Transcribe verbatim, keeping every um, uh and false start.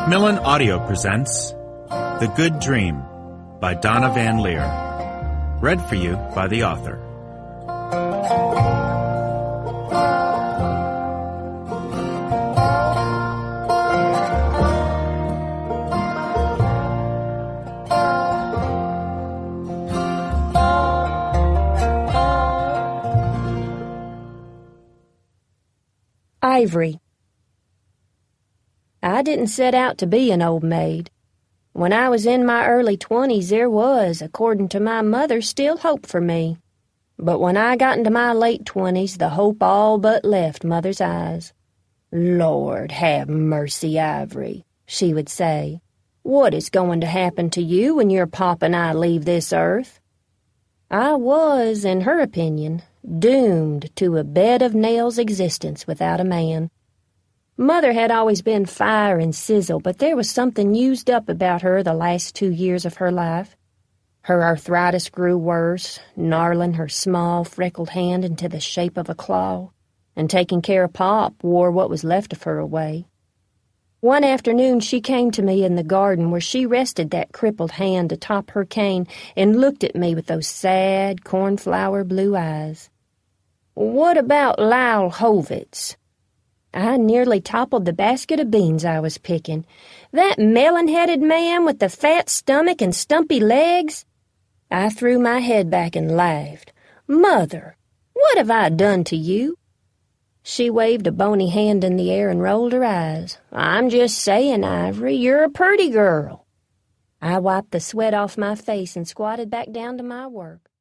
Macmillan Audio presents The Good Dream by Donna Van Leer. Read for you by the author. Ivory. I didn't set out to be an old maid. When I was in my early twenties, there was, according to my mother, still hope for me. But when I got into my late twenties, the hope all but left Mother's eyes. "Lord, have mercy, Ivory," she would say. "What is going to happen to you when your pop and I leave this earth?" I was, in her opinion, doomed to a bed-of-nails existence without a man. Mother had always been fire and sizzle, but there was something used up about her the last two years of her life. Her arthritis grew worse, gnarling her small, freckled hand into the shape of a claw, and taking care of Pop wore what was left of her away. One afternoon she came to me in the garden where she rested that crippled hand atop her cane and looked at me with those sad, cornflower blue eyes. "What about Lyle Hovitz?" I nearly toppled the basket of beans I was picking. "That melon-headed man with the fat stomach and stumpy legs?" I threw my head back and laughed. "Mother, what have I done to you?" She waved a bony hand in the air and rolled her eyes. "I'm just saying, Ivory, you're a pretty girl." I wiped the sweat off my face and squatted back down to my work.